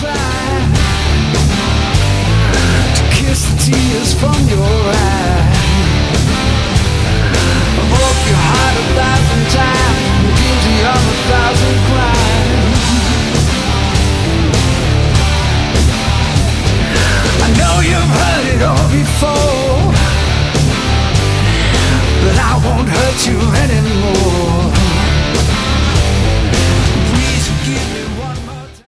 try to kiss the tears from your eyes. I broke your heart 1,000 times, I'm guilty of 1,000 crimes. I know you've heard it all before, but I won't hurt you anymore.